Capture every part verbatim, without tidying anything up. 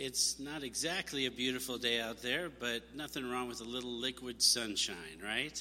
It's not exactly a beautiful day out there, but nothing wrong with a little liquid sunshine, right?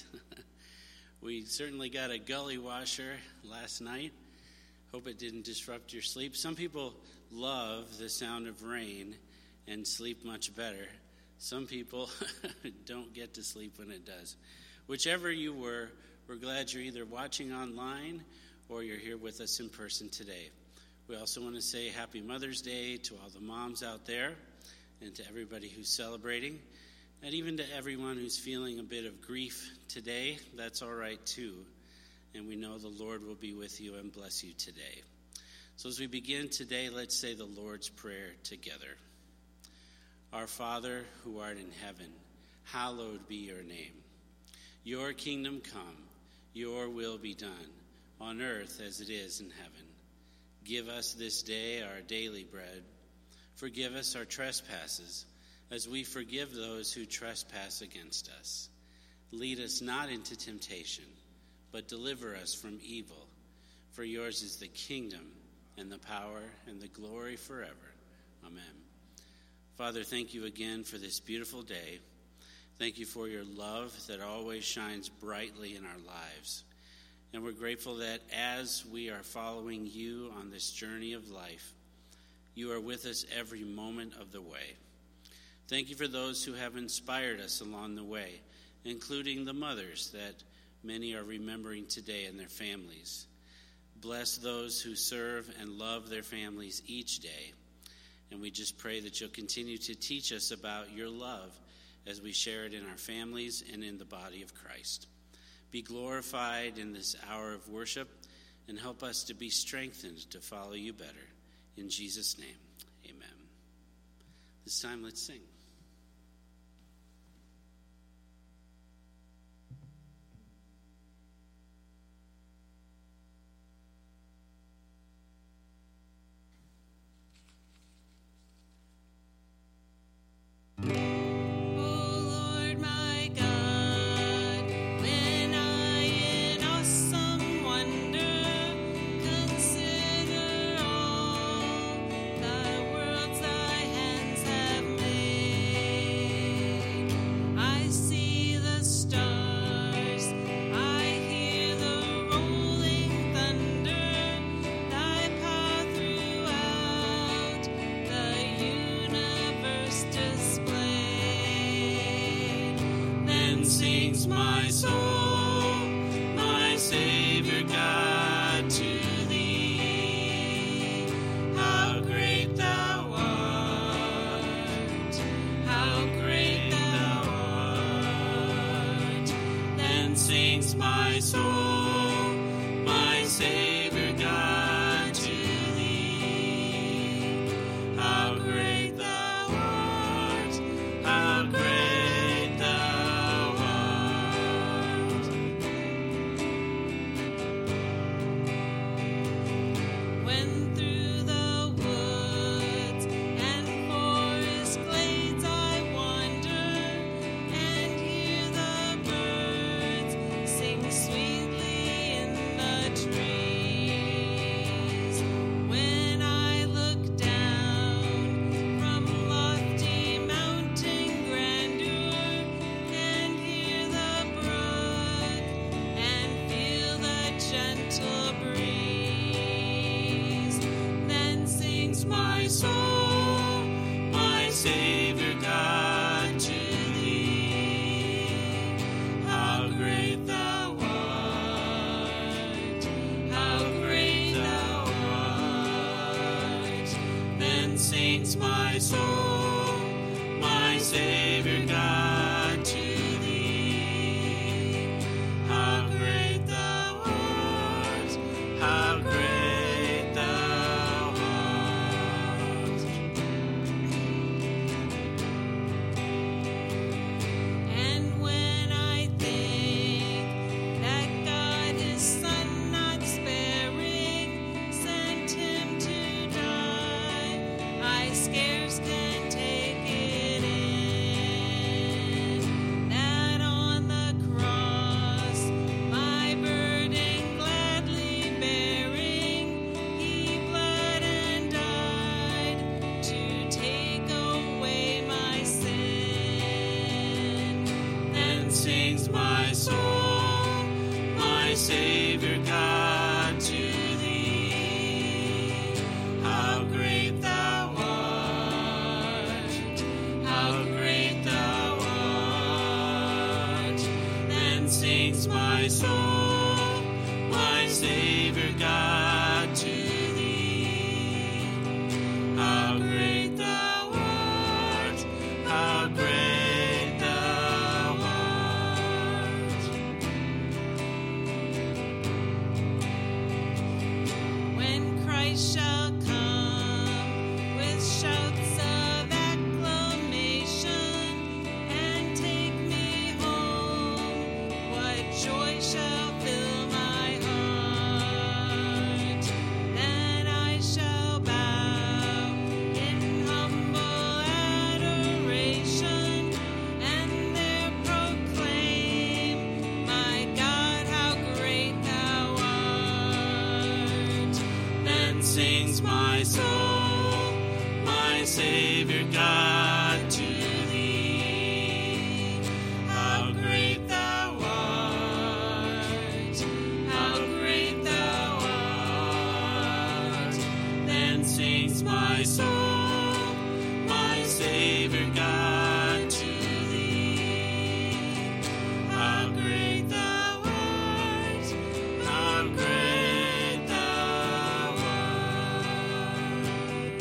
We certainly got a gully washer last night. Hope it didn't disrupt your sleep. Some people love the sound of rain and sleep much better. Some people don't get to sleep when it does. Whichever you were, we're glad you're either watching online or you're here with us in person today. We also want to say Happy Mother's Day to all the moms out there and to everybody who's celebrating, and even to everyone who's feeling a bit of grief today. That's all right too, and we know the Lord will be with you and bless you today. So as we begin today, let's say the Lord's Prayer together. Our Father, who art in heaven, hallowed be your name. Your kingdom come, your will be done, on earth as it is in heaven. Give us this day our daily bread. Forgive us our trespasses, as we forgive those who trespass against us. Lead us not into temptation, but deliver us from evil. For yours is the kingdom, and the power, and the glory forever. Amen. Father, thank you again for this beautiful day. Thank you for your love that always shines brightly in our lives. And we're grateful that as we are following you on this journey of life, you are with us every moment of the way. Thank you for those who have inspired us along the way, including the mothers that many are remembering today and their families. Bless those who serve and love their families each day. And we just pray that you'll continue to teach us about your love as we share it in our families and in the body of Christ. Be glorified in this hour of worship, and help us to be strengthened to follow you better. In Jesus' name, amen. This time, let's sing. Scarce can take it in. sings my soul, my Savior God, to thee. How great thou art, how great thou art. Then sings my soul, my Savior God, to thee. How great thou art, how great thou art. When Christ shall come with shouts of acclamation and take me home, what joy shall fill my heart. Then I shall bow in humble adoration and there proclaim, my God, how great thou art. Then sings my soul, my Savior God, to thee. How great thou art, how great thou art. Then sings my soul, my Savior God, to thee. How great thou art, how great thou art.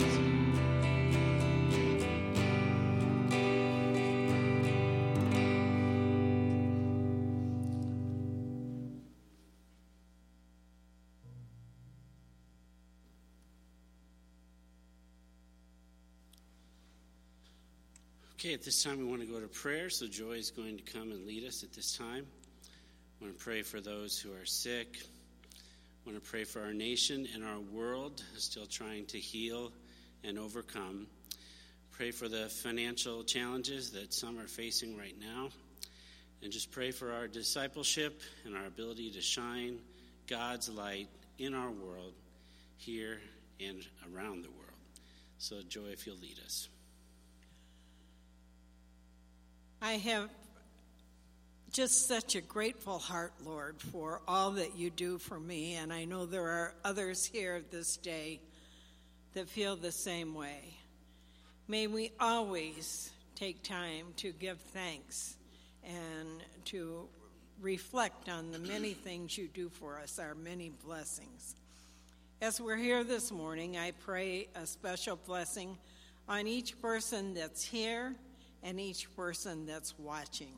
Okay, at this time we want to go to prayer, so Joy is going to come and lead us at this time. I want to pray for those who are sick. I want to pray for our nation and our world, still trying to heal and overcome. Pray for the financial challenges that some are facing right now. And just pray for our discipleship and our ability to shine God's light in our world, here and around the world. So, Joy, if you'll lead us. I have just such a grateful heart, Lord, for all that you do for me, and I know there are others here this day that feel the same way. May we always take time to give thanks and to reflect on the many things you do for us, our many blessings. As we're here this morning, I pray a special blessing on each person that's here and each person that's watching.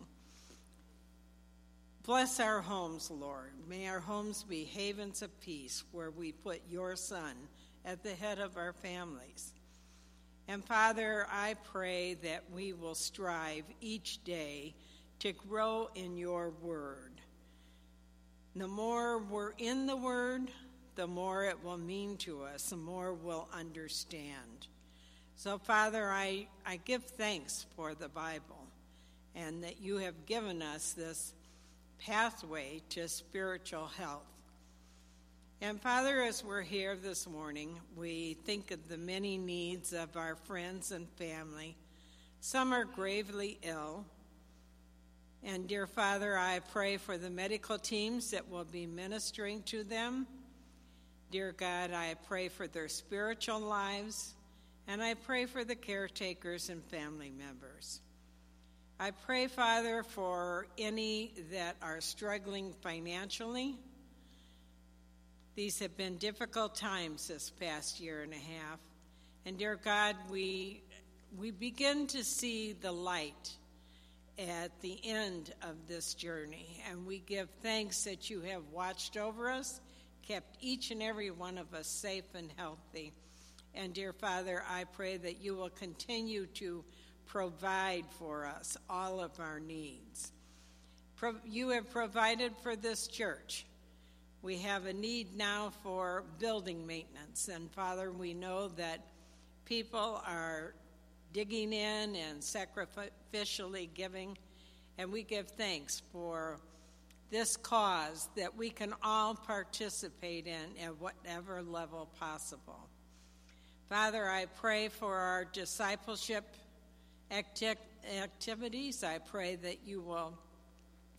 Bless our homes, Lord. May our homes be havens of peace where we put your Son at the head of our families. And Father, I pray that we will strive each day to grow in your word. The more we're in the word, the more it will mean to us, the more we'll understand. So, Father, I, I give thanks for the Bible and that you have given us this pathway to spiritual health. And, Father, as we're here this morning, we think of the many needs of our friends and family. Some are gravely ill. And, dear Father, I pray for the medical teams that will be ministering to them. Dear God, I pray for their spiritual lives. And I pray for the caretakers and family members. I pray, Father, for any that are struggling financially. These have been difficult times this past year and a half. And dear God, we we begin to see the light at the end of this journey. And we give thanks that you have watched over us, kept each and every one of us safe and healthy. And dear Father, I pray that you will continue to provide for us all of our needs. Pro- you have provided for this church. We have a need now for building maintenance. And Father, we know that people are digging in and sacrificially giving. And we give thanks for this cause that we can all participate in at whatever level possible. Father, I pray for our discipleship acti- activities. I pray that you will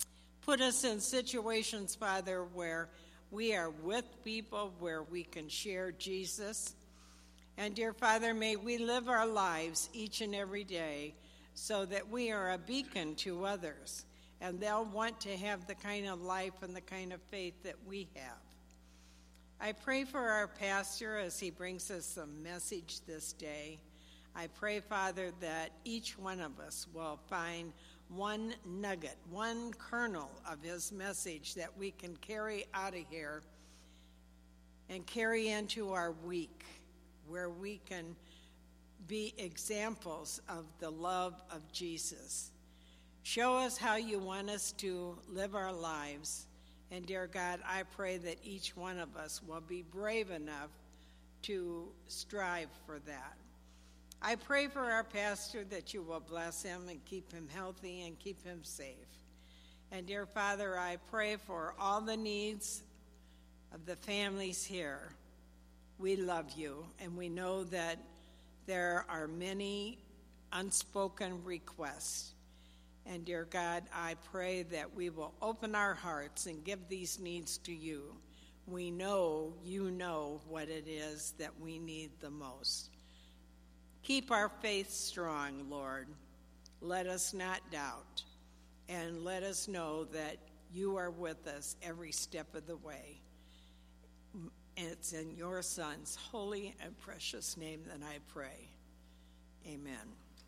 Put us in situations, Father, where we are with people, where we can share Jesus. And dear Father, may we live our lives each and every day so that we are a beacon to others, and they'll want to have the kind of life and the kind of faith that we have. I pray for our pastor as he brings us a message this day. I pray, Father, that each one of us will find one nugget, one kernel of his message that we can carry out of here and carry into our week, where we can be examples of the love of Jesus. Show us how you want us to live our lives. And dear God, I pray that each one of us will be brave enough to strive for that. I pray for our pastor that you will bless him and keep him healthy and keep him safe. And dear Father, I pray for all the needs of the families here. We love you, and we know that there are many unspoken requests. And dear God, I pray that we will open our hearts and give these needs to you. We know you know what it is that we need the most. Keep our faith strong, Lord. Let us not doubt, and let us know that you are with us every step of the way. And it's in your Son's holy and precious name that I pray. Amen.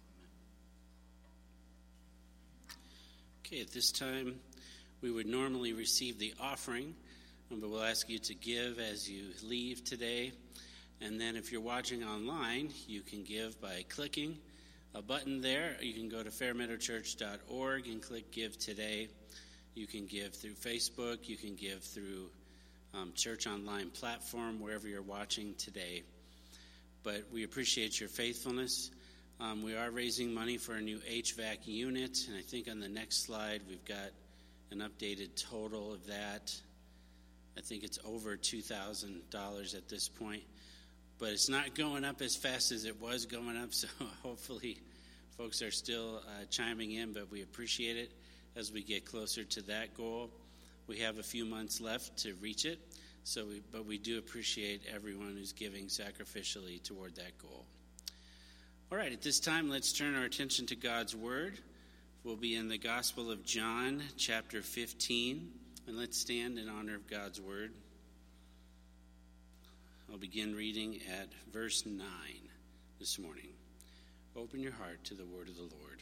Okay, at this time, we would normally receive the offering, but we'll ask you to give as you leave today. And then if you're watching online, you can give by clicking a button there. You can go to fair meadow church dot org and click Give Today. You can give through Facebook. You can give through um, Church Online platform, wherever you're watching today. But we appreciate your faithfulness. Um, we are raising money for a new H V A C unit, and I think on the next slide we've got an updated total of that. I think it's over two thousand dollars at this point. But it's not going up as fast as it was going up, so hopefully folks are still uh, chiming in, but we appreciate it as we get closer to that goal. We have a few months left to reach it, so we, but we do appreciate everyone who's giving sacrificially toward that goal. All right, at this time, let's turn our attention to God's Word. We'll be in the Gospel of John, chapter fifteen, and let's stand in honor of God's Word. I'll begin reading at verse nine this morning. Open your heart to the word of the Lord.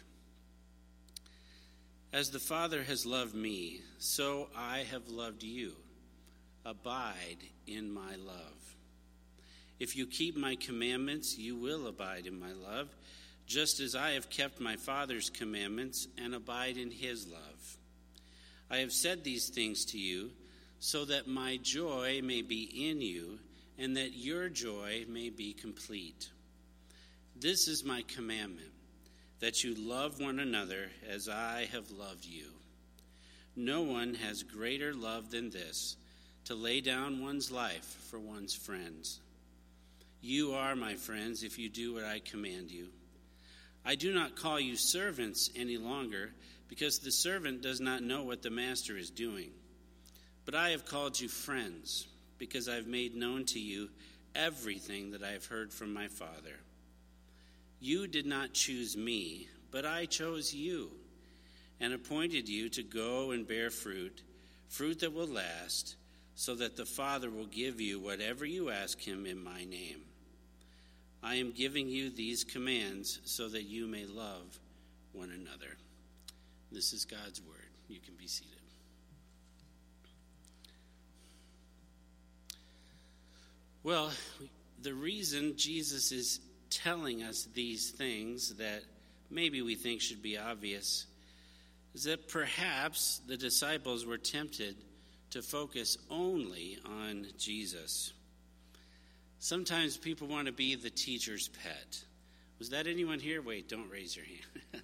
As the Father has loved me, so I have loved you. Abide in my love. If you keep my commandments, you will abide in my love, just as I have kept my Father's commandments and abide in his love. I have said these things to you so that my joy may be in you, and that your joy may be complete. This is my commandment, that you love one another as I have loved you. No one has greater love than this, to lay down one's life for one's friends. You are my friends if you do what I command you. I do not call you servants any longer, because the servant does not know what the master is doing. But I have called you friends, because I've made known to you everything that I have heard from my Father. You did not choose me, but I chose you, and appointed you to go and bear fruit, fruit that will last, so that the Father will give you whatever you ask him in my name. I am giving you these commands so that you may love one another. This is God's word. You can be seated. Well, the reason Jesus is telling us these things that maybe we think should be obvious is that perhaps the disciples were tempted to focus only on Jesus. Sometimes people want to be the teacher's pet. Was that anyone here? Wait, don't raise your hand.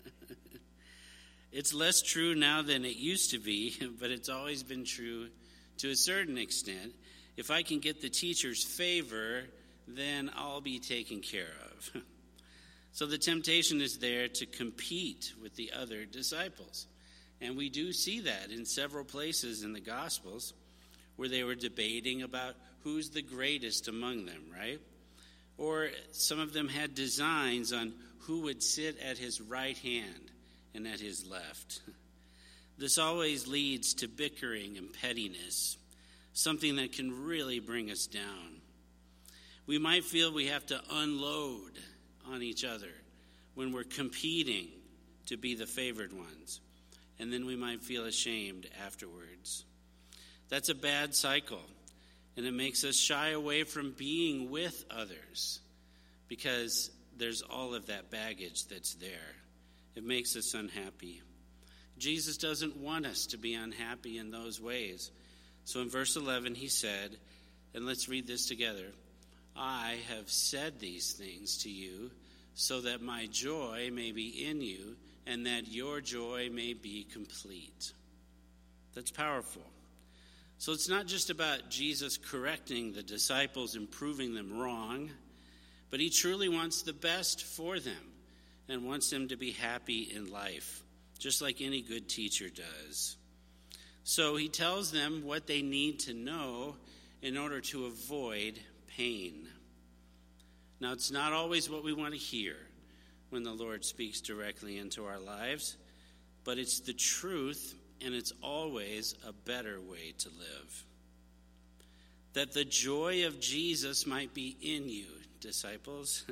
It's less true now than it used to be, but it's always been true to a certain extent. If I can get the teacher's favor, then I'll be taken care of. So the temptation is there to compete with the other disciples. And we do see that in several places in the Gospels where they were debating about who's the greatest among them, right? Or some of them had designs on who would sit at his right hand and at his left. This always leads to bickering and pettiness, something that can really bring us down. We might feel we have to unload on each other when we're competing to be the favored ones, and then we might feel ashamed afterwards. That's a bad cycle, and it makes us shy away from being with others because there's all of that baggage that's there. It makes us unhappy. Jesus doesn't want us to be unhappy in those ways. So in verse eleven, he said, and let's read this together, I have said these things to you so that my joy may be in you and that your joy may be complete. That's powerful. So it's not just about Jesus correcting the disciples and proving them wrong, but he truly wants the best for them and wants them to be happy in life, just like any good teacher does. So he tells them what they need to know in order to avoid pain. Now, it's not always what we want to hear when the Lord speaks directly into our lives, but it's the truth, and it's always a better way to live. That the joy of Jesus might be in you, disciples.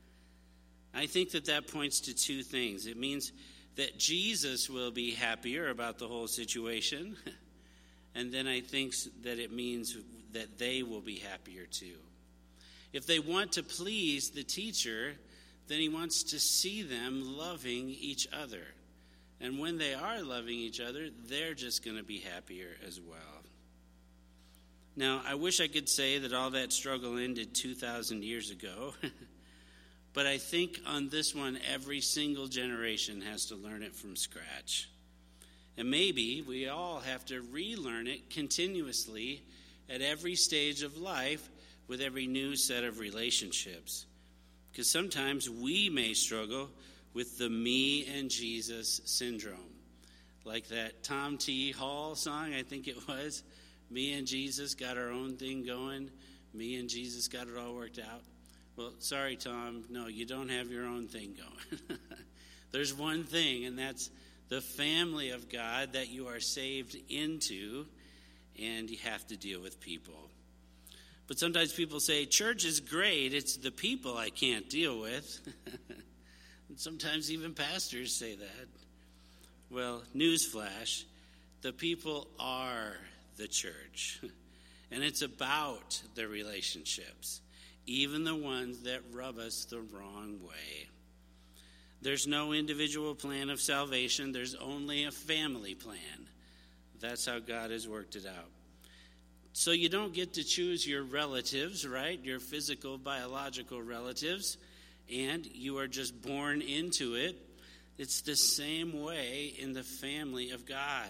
I think that that points to two things. It means that Jesus will be happier about the whole situation, and then I think that it means that they will be happier too. If they want to please the teacher, then he wants to see them loving each other. And when they are loving each other, they're just going to be happier as well. Now, I wish I could say that all that struggle ended two thousand years ago. But I think on this one, every single generation has to learn it from scratch. And maybe we all have to relearn it continuously at every stage of life with every new set of relationships. Because sometimes we may struggle with the me and Jesus syndrome. Like that Tom T. Hall song, I think it was. Me and Jesus got our own thing going. Me and Jesus got it all worked out. Well, sorry, Tom. No, you don't have your own thing going. There's one thing, and that's the family of God that you are saved into, and you have to deal with people. But sometimes people say, church is great. It's the people I can't deal with. And sometimes even pastors say that. Well, newsflash, the people are the church. And it's about the relationships, even the ones that rub us the wrong way. There's no individual plan of salvation. There's only a family plan. That's how God has worked it out. So you don't get to choose your relatives, right? Your physical, biological relatives, and you are just born into it. It's the same way in the family of God.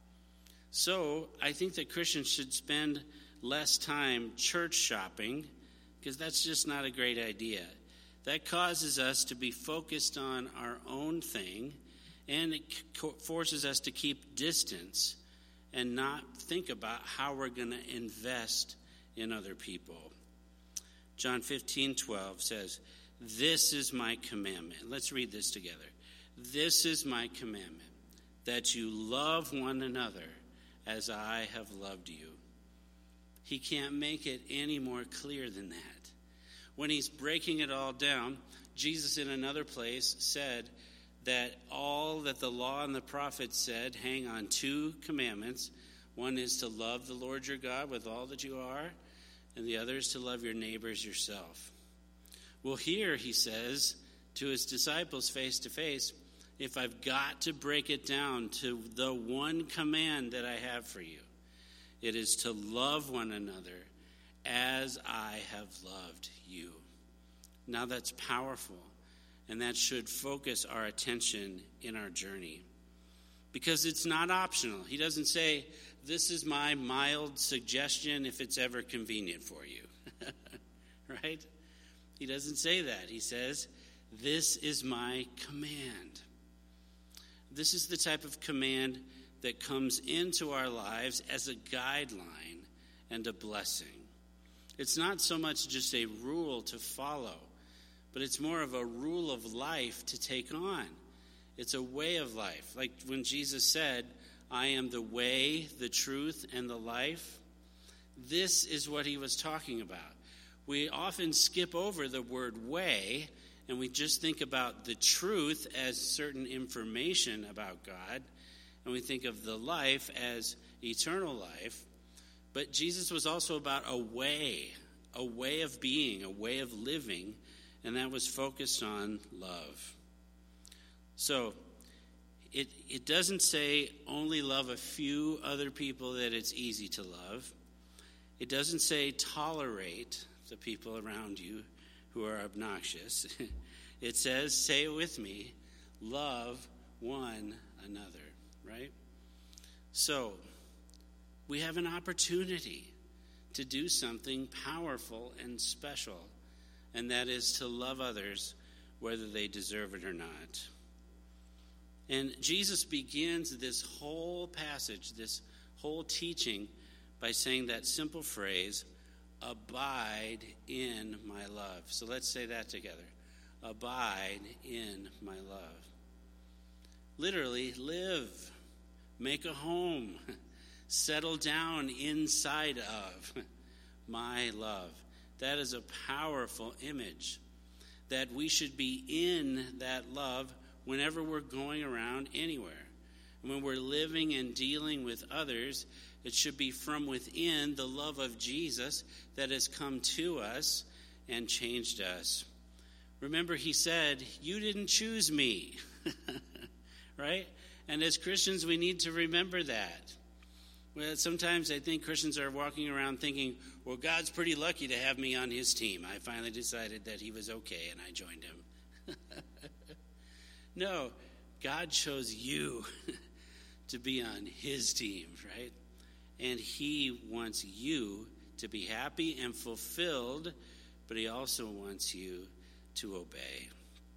So I think that Christians should spend less time church shopping, because that's just not a great idea. That causes us to be focused on our own thing, and it forces us to keep distance and not think about how we're going to invest in other people. John fifteen twelve says, this is my commandment. Let's read this together. This is my commandment, that you love one another as I have loved you. He can't make it any more clear than that. When he's breaking it all down, Jesus in another place said that all that the law and the prophets said hang on two commandments. One is to love the Lord your God with all that you are, and the other is to love your neighbors yourself. Well, here he says to his disciples face to face, if I've got to break it down to the one command that I have for you, it is to love one another as I have loved you. Now that's powerful, and that should focus our attention in our journey. Because it's not optional. He doesn't say, this is my mild suggestion if it's ever convenient for you. Right? He doesn't say that. He says, this is my command. This is the type of command that comes into our lives as a guideline and a blessing. It's not so much just a rule to follow, but it's more of a rule of life to take on. It's a way of life. Like when Jesus said, I am the way, the truth, and the life. This is what he was talking about. We often skip over the word way, and we just think about the truth as certain information about God, and we think of the life as eternal life. But Jesus was also about a way, a way of being, a way of living, and that was focused on love. So, it it doesn't say only love a few other people that it's easy to love. It doesn't say tolerate the people around you who are obnoxious. It says, say it with me, love one another, right? So, we have an opportunity to do something powerful and special, and that is to love others whether they deserve it or not. And Jesus begins this whole passage, this whole teaching, by saying that simple phrase, abide in my love. So let's say that together. Abide in my love. Literally, live, make a home, settle down inside of my love. That is a powerful image, that we should be in that love whenever we're going around anywhere. And when we're living and dealing with others, it should be from within the love of Jesus that has come to us and changed us. Remember, he said, you didn't choose me, right? And as Christians, we need to remember that. Well, sometimes I think Christians are walking around thinking, well, God's pretty lucky to have me on his team. I finally decided that he was okay, and I joined him. No, God chose you to be on his team, right? And he wants you to be happy and fulfilled, but he also wants you to obey.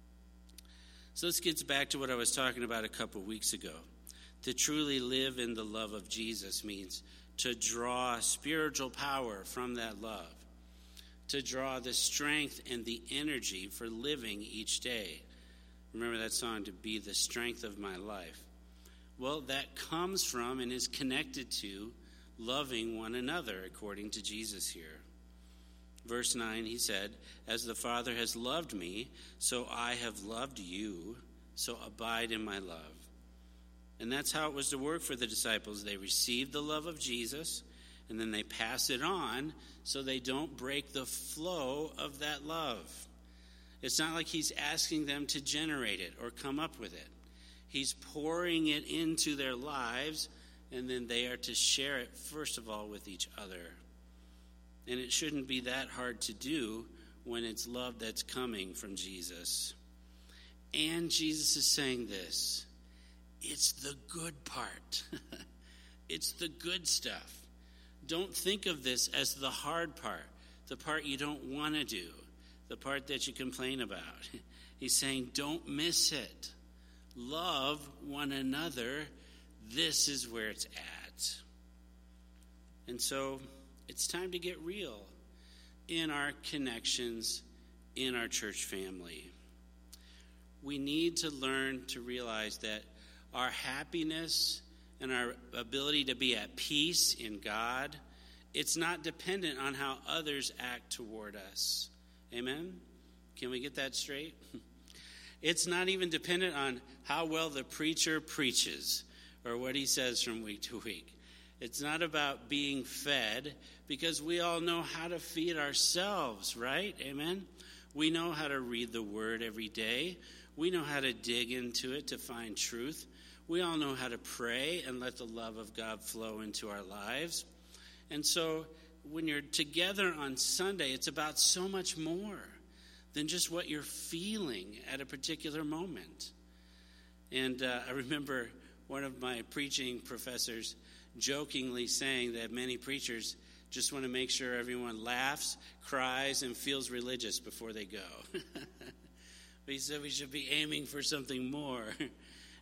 So this gets back to what I was talking about a couple weeks ago. To truly live in the love of Jesus means to draw spiritual power from that love, to draw the strength and the energy for living each day. Remember that song, to be the strength of my life. Well, that comes from and is connected to loving one another, according to Jesus here. Verse nine, he said, as the Father has loved me, so I have loved you, so abide in my love. And that's how it was to work for the disciples. They received the love of Jesus, and then they pass it on so they don't break the flow of that love. It's not like he's asking them to generate it or come up with it. He's pouring it into their lives, and then they are to share it, first of all, with each other. And it shouldn't be that hard to do when it's love that's coming from Jesus. And Jesus is saying this, it's the good part. It's the good stuff. Don't think of this as the hard part, the part you don't want to do, the part that you complain about. He's saying, don't miss it. Love one another. This is where it's at. And so it's time to get real in our connections, in our church family. We need to learn to realize that our happiness and our ability to be at peace in God, it's not dependent on how others act toward us. Amen? Can we get that straight? It's not even dependent on how well the preacher preaches or what he says from week to week. It's not about being fed, because we all know how to feed ourselves, right? Amen? We know how to read the word every day. We know how to dig into it to find truth. We all know how to pray and let the love of God flow into our lives. And so when you're together on Sunday, it's about so much more than just what you're feeling at a particular moment. And uh, I remember one of my preaching professors jokingly saying that many preachers just want to make sure everyone laughs, cries, and feels religious before they go. But he said we should be aiming for something more.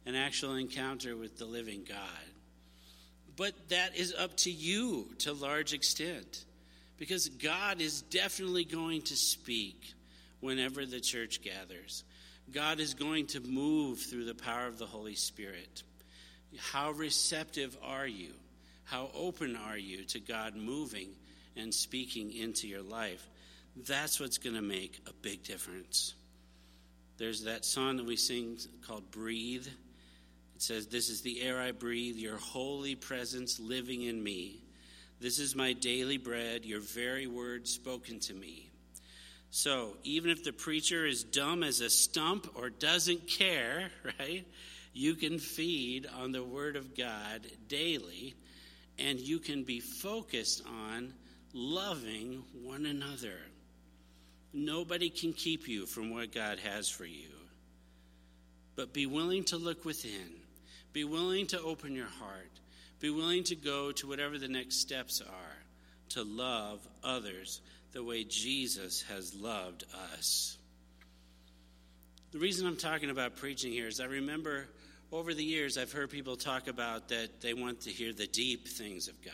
an actual encounter with the living God. But that is up to you to a large extent, because God is definitely going to speak whenever the church gathers. God is going to move through the power of the Holy Spirit. How receptive are you? How open are you to God moving and speaking into your life? That's what's going to make a big difference. There's that song that we sing called Breathe. It says, "This is the air I breathe, your holy presence living in me. This is my daily bread, your very word spoken to me." So even if the preacher is dumb as a stump or doesn't care, right, you can feed on the word of God daily, and you can be focused on loving one another. Nobody can keep you from what God has for you. But be willing to look within. Be willing to open your heart. Be willing to go to whatever the next steps are to love others the way Jesus has loved us. The reason I'm talking about preaching here is I remember over the years I've heard people talk about that they want to hear the deep things of God.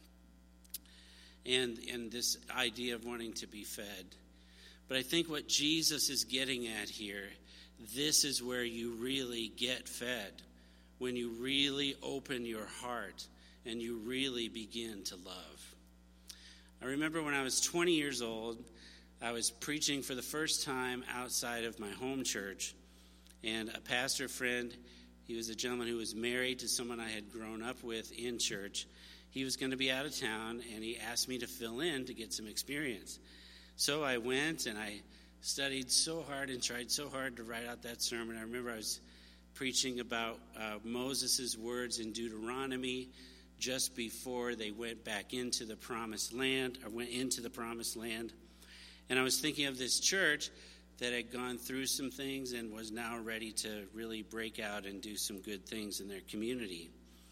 And, and this idea of wanting to be fed. But I think what Jesus is getting at here, this is where you really get fed. When you really open your heart and you really begin to love. I remember when I was twenty years old, I was preaching for the first time outside of my home church. And a pastor friend, he was a gentleman who was married to someone I had grown up with in church. He was going to be out of town, and he asked me to fill in to get some experience. So I went, and I studied so hard and tried so hard to write out that sermon. I remember I was preaching about uh, Moses' words in Deuteronomy just before they went back into the promised land, or went into the promised land. And I was thinking of this church that had gone through some things and was now ready to really break out and do some good things in their community.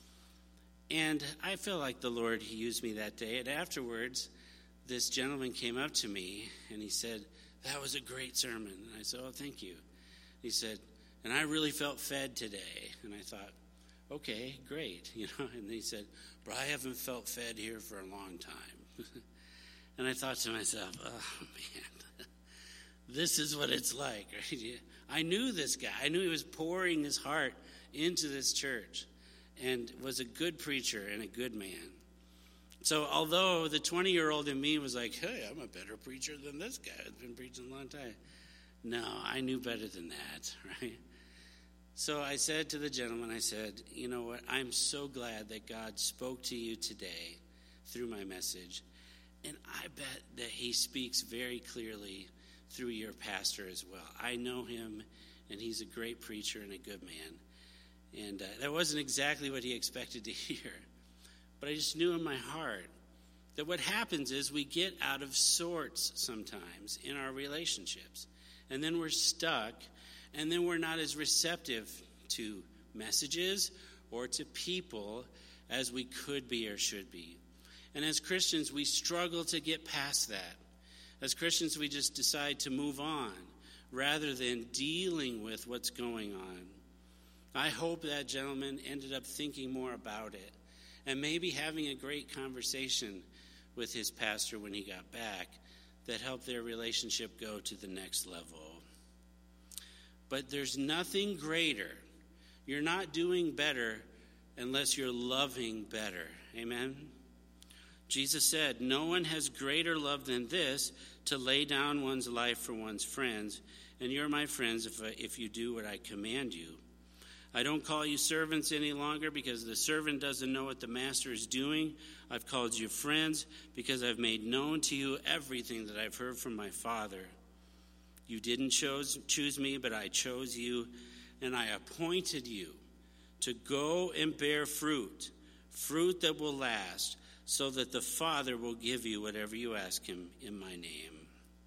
And I feel like the Lord, he used me that day. And afterwards, this gentleman came up to me and he said, "That was a great sermon." And I said, "Oh, thank you." He said, "And I really felt fed today." And I thought, okay, great. You know. And he said, "But I haven't felt fed here for a long time." And I thought to myself, oh, man, this is what it's like. Right? I knew this guy. I knew he was pouring his heart into this church and was a good preacher and a good man. So although the twenty-year-old in me was like, "Hey, I'm a better preacher than this guy who's been preaching a long time," no, I knew better than that, right? So I said to the gentleman, I said, "You know what? I'm so glad that God spoke to you today through my message. And I bet that he speaks very clearly through your pastor as well. I know him, and he's a great preacher and a good man." And uh, that wasn't exactly what he expected to hear. But I just knew in my heart that what happens is we get out of sorts sometimes in our relationships. And then we're stuck, and then we're not as receptive to messages or to people as we could be or should be. And as Christians, we struggle to get past that. As Christians, we just decide to move on rather than dealing with what's going on. I hope that gentleman ended up thinking more about it and maybe having a great conversation with his pastor when he got back that helped their relationship go to the next level. But there's nothing greater. You're not doing better unless you're loving better. Amen? Jesus said, "No one has greater love than this, to lay down one's life for one's friends. And you're my friends if, if you do what I command you. I don't call you servants any longer because the servant doesn't know what the master is doing. I've called you friends because I've made known to you everything that I've heard from my Father. You didn't choose, choose me, but I chose you, and I appointed you to go and bear fruit, fruit that will last, so that the Father will give you whatever you ask him in my name."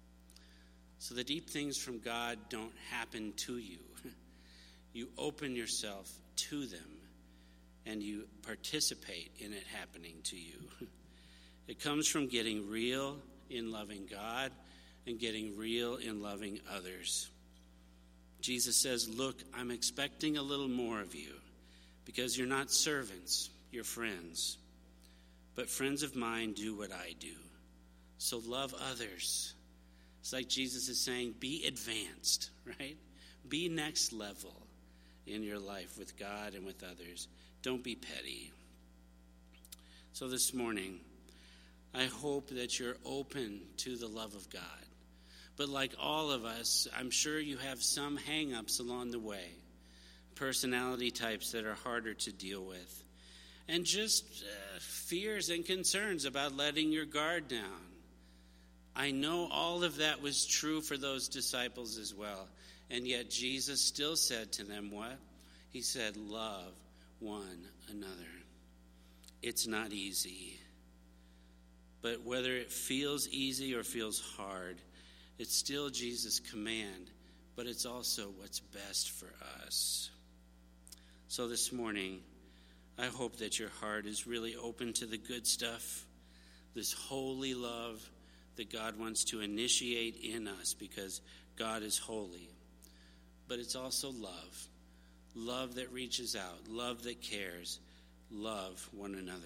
So the deep things from God don't happen to you. You open yourself to them, and you participate in it happening to you. It comes from getting real in loving God and getting real in loving others. Jesus says, look, I'm expecting a little more of you because you're not servants, you're friends. But friends of mine do what I do. So love others. It's like Jesus is saying, be advanced, right? Be next level in your life with God and with others. Don't be petty. So this morning, I hope that you're open to the love of God. But like all of us, I'm sure you have some hang-ups along the way, personality types that are harder to deal with, and just uh, fears and concerns about letting your guard down. I know all of that was true for those disciples as well, and yet Jesus still said to them what? He said, love one another. It's not easy. But whether it feels easy or feels hard, it's still Jesus' command, but it's also what's best for us. So this morning, I hope that your heart is really open to the good stuff, this holy love that God wants to initiate in us because God is holy. But it's also love, love that reaches out, love that cares, love one another.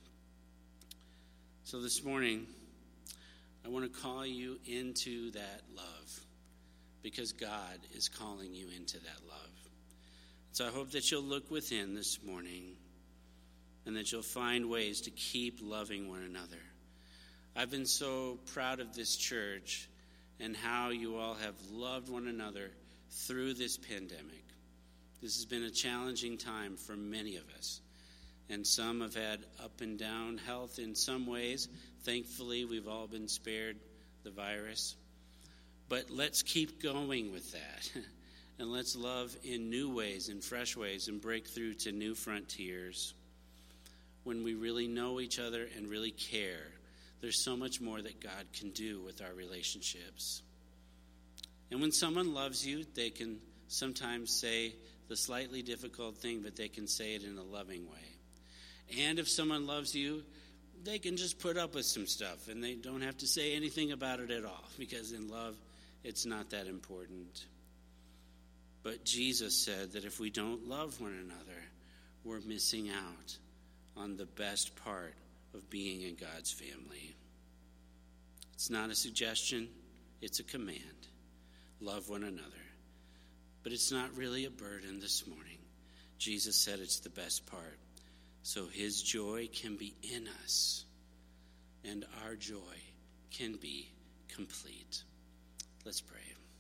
So this morning, I want to call you into that love because God is calling you into that love. So I hope that you'll look within this morning and that you'll find ways to keep loving one another. I've been so proud of this church and how you all have loved one another through this pandemic. This has been a challenging time for many of us. And some have had up and down health in some ways. Thankfully, we've all been spared the virus. But let's keep going with that. And let's love in new ways, in fresh ways, and break through to new frontiers. When we really know each other and really care, there's so much more that God can do with our relationships. And when someone loves you, they can sometimes say the slightly difficult thing, but they can say it in a loving way. And if someone loves you, they can just put up with some stuff, and they don't have to say anything about it at all, because in love, it's not that important. But Jesus said that if we don't love one another, we're missing out on the best part of being in God's family. It's not a suggestion, it's a command. Love one another. But it's not really a burden this morning. Jesus said it's the best part. So his joy can be in us, and our joy can be complete. Let's pray.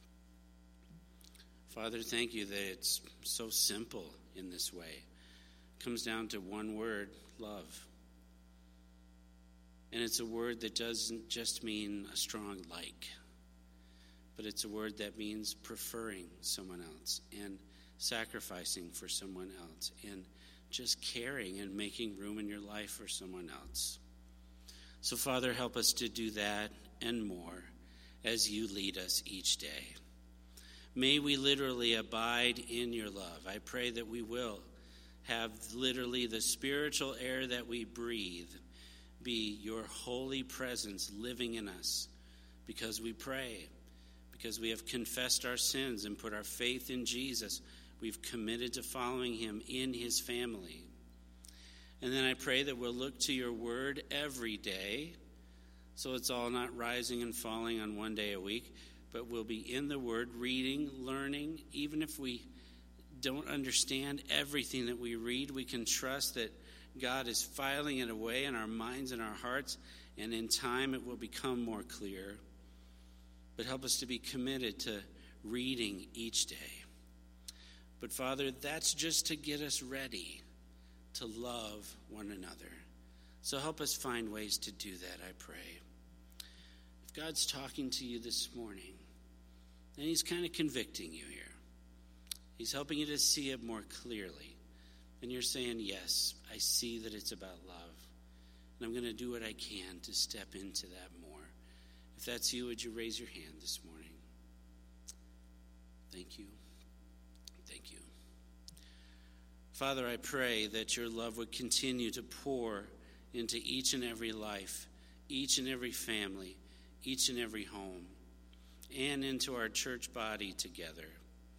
Father, thank you that it's so simple in this way. It comes down to one word, love. And it's a word that doesn't just mean a strong like, but it's a word that means preferring someone else and sacrificing for someone else and just caring and making room in your life for someone else. So, Father, help us to do that and more as you lead us each day. May we literally abide in your love. I pray that we will have literally the spiritual air that we breathe be your holy presence living in us, because we pray, because we have confessed our sins and put our faith in Jesus. We've committed to following him in his family. And then I pray that we'll look to your word every day, so it's all not rising and falling on one day a week, but we'll be in the word, reading, learning. Even if we don't understand everything that we read, we can trust that God is filing it away in our minds and our hearts, and in time it will become more clear. But help us to be committed to reading each day. But Father, that's just to get us ready to love one another. So help us find ways to do that, I pray. If God's talking to you this morning, and he's kind of convicting you here, he's helping you to see it more clearly, and you're saying, yes, I see that it's about love, and I'm going to do what I can to step into that more. If that's you, would you raise your hand this morning? Thank you. Thank you. Father, I pray that your love would continue to pour into each and every life, each and every family, each and every home, and into our church body together.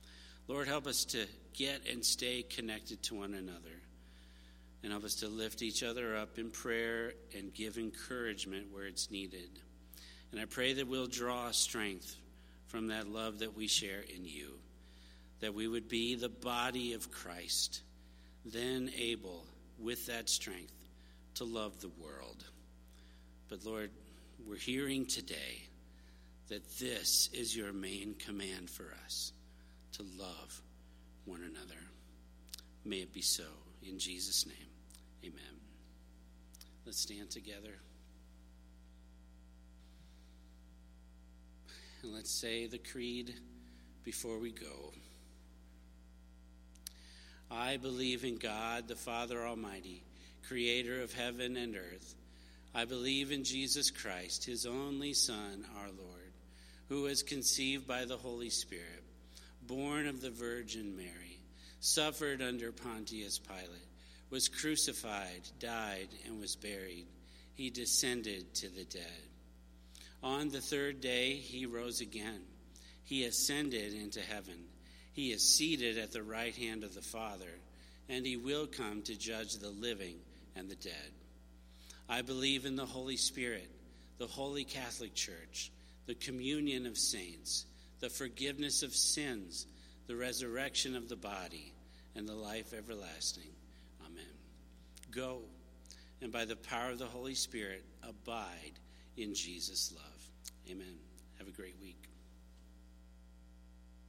Lord, help us to get and stay connected to one another, and help us to lift each other up in prayer and give encouragement where it's needed. And I pray that we'll draw strength from that love that we share in you, that we would be the body of Christ, then able, with that strength, to love the world. But Lord, we're hearing today that this is your main command for us, to love one another. May it be so. In Jesus' name, amen. Let's stand together. And let's say the creed before we go. I believe in God, the Father Almighty, creator of heaven and earth. I believe in Jesus Christ, his only Son, our Lord, who was conceived by the Holy Spirit, born of the Virgin Mary, suffered under Pontius Pilate, was crucified, died, and was buried. He descended to the dead. On the third day he rose again. He ascended into heaven. He is seated at the right hand of the Father, and he will come to judge the living and the dead. I believe in the Holy Spirit, the Holy Catholic Church, the communion of saints, the forgiveness of sins, the resurrection of the body, and the life everlasting. Amen. Go, and by the power of the Holy Spirit, abide in Jesus' love. Amen. Have a great week.